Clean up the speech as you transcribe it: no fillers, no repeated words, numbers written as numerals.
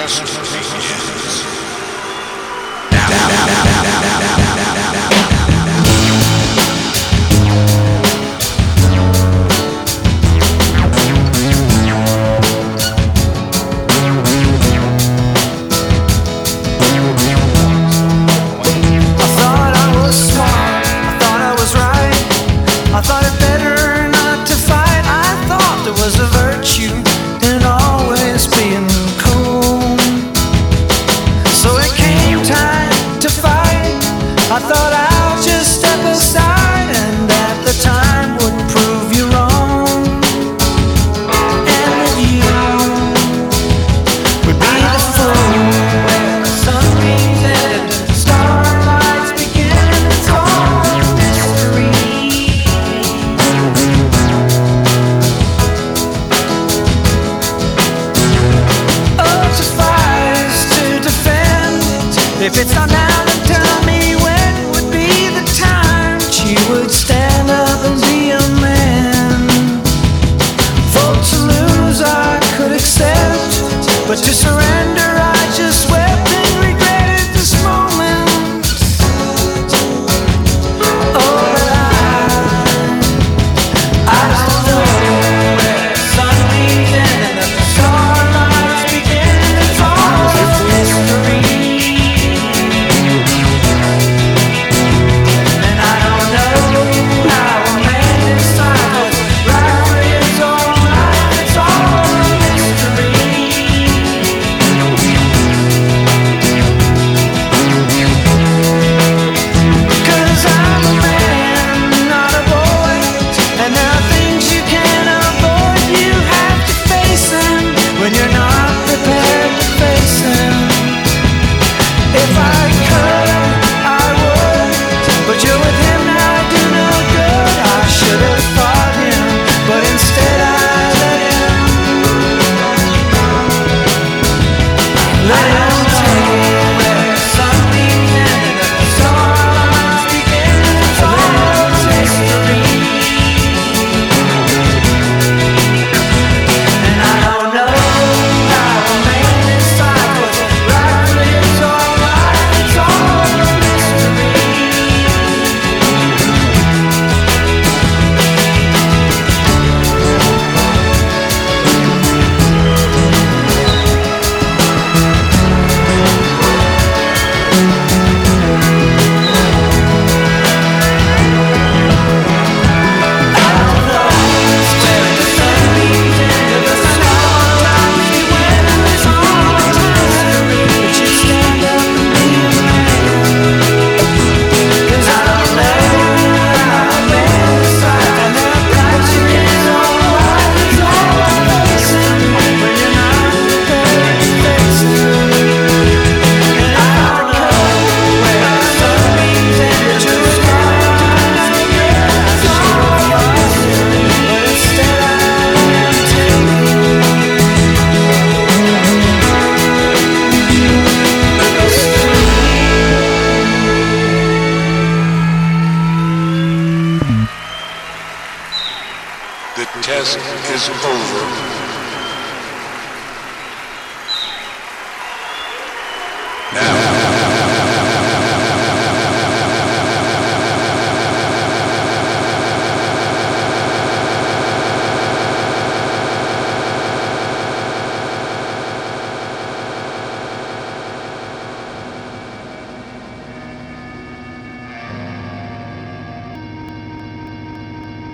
I thought I'll just step aside and at the time would prove you wrong. And with you would be the fool where the sunbeams end and the starlights begin. It's all a mystery. Oh, suffice to defend. If it's not now, then tell me when would be the time she would stand up and be a man. For to lose I could accept, but to surrender I just wept and regretted this moment. Oh, but I don't know where the sunbeams end and the starlights begin. It's all a mystery. The test is over.